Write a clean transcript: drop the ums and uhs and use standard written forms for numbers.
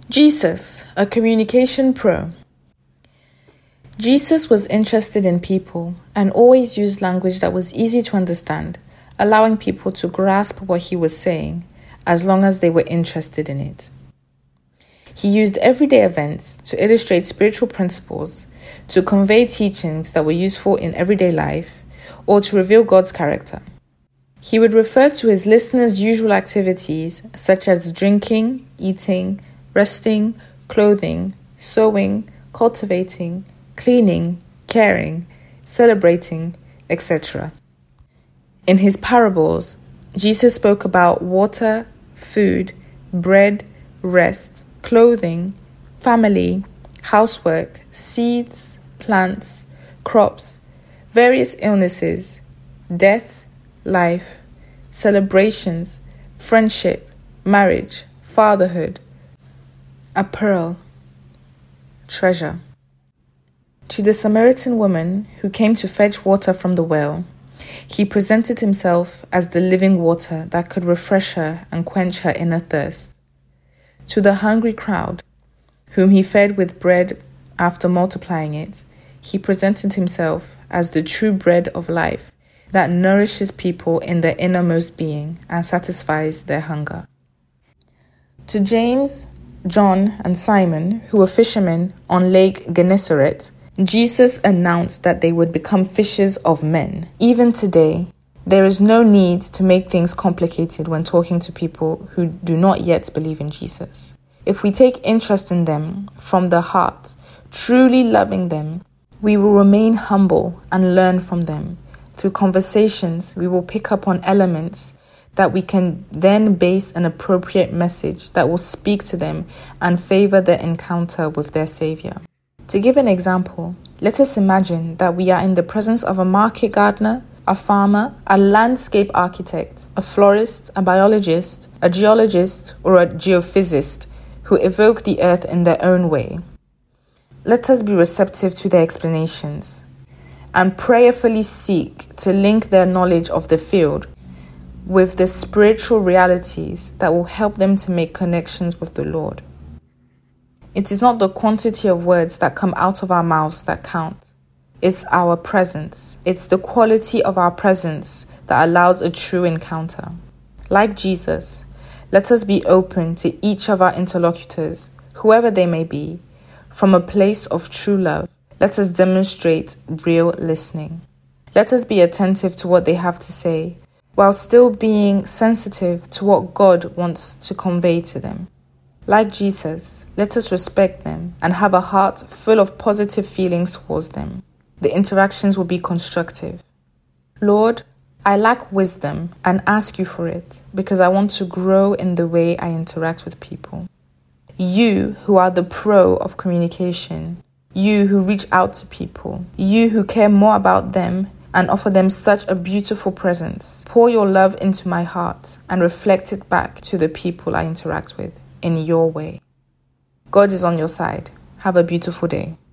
Jesus, a communication pro. Jesus was interested in people and always used language that was easy to understand, allowing people to grasp what he was saying as long as they were interested in it. He used everyday events to illustrate spiritual principles, to convey teachings that were useful in everyday life, or to reveal God's character. He would refer to his listeners' usual activities such as drinking, eating, resting, clothing, sewing, cultivating, cleaning, caring, celebrating, etc. In his parables, Jesus spoke about water, food, bread, rest, clothing, family, housework, seeds, plants, crops, various illnesses, death, life, celebrations, friendship, marriage, fatherhood, a pearl, treasure. To the Samaritan woman who came to fetch water from the well, he presented himself as the living water that could refresh her and quench her inner thirst. To the hungry crowd, whom he fed with bread after multiplying it, he presented himself as the true bread of life that nourishes people in their innermost being and satisfies their hunger. To James, John, and Simon, who were fishermen on Lake Gennesaret, Jesus announced that they would become fishers of men. Even today, there is no need to make things complicated when talking to people who do not yet believe in Jesus. If we take interest in them from the heart, truly loving them, we will remain humble and learn from them. Through conversations, we will pick up on elements that we can then base an appropriate message that will speak to them and favor their encounter with their Savior. To give an example, let us imagine that we are in the presence of a market gardener, a farmer, a landscape architect, a florist, a biologist, a geologist, or a geophysicist who evoke the earth in their own way. Let us be receptive to their explanations and prayerfully seek to link their knowledge of the field with the spiritual realities that will help them to make connections with the Lord. It is not the quantity of words that come out of our mouths that count. It's our presence. It's the quality of our presence that allows a true encounter. Like Jesus, let us be open to each of our interlocutors, whoever they may be. From a place of true love, let us demonstrate real listening. Let us be attentive to what they have to say, while still being sensitive to what God wants to convey to them. Like Jesus, let us respect them and have a heart full of positive feelings towards them. The interactions will be constructive. Lord, I lack wisdom and ask you for it because I want to grow in the way I interact with people. You who are the pro of communication, you who reach out to people, you who care more about them and offer them such a beautiful presence, pour your love into my heart and reflect it back to the people I interact with in your way. God is on your side. Have a beautiful day.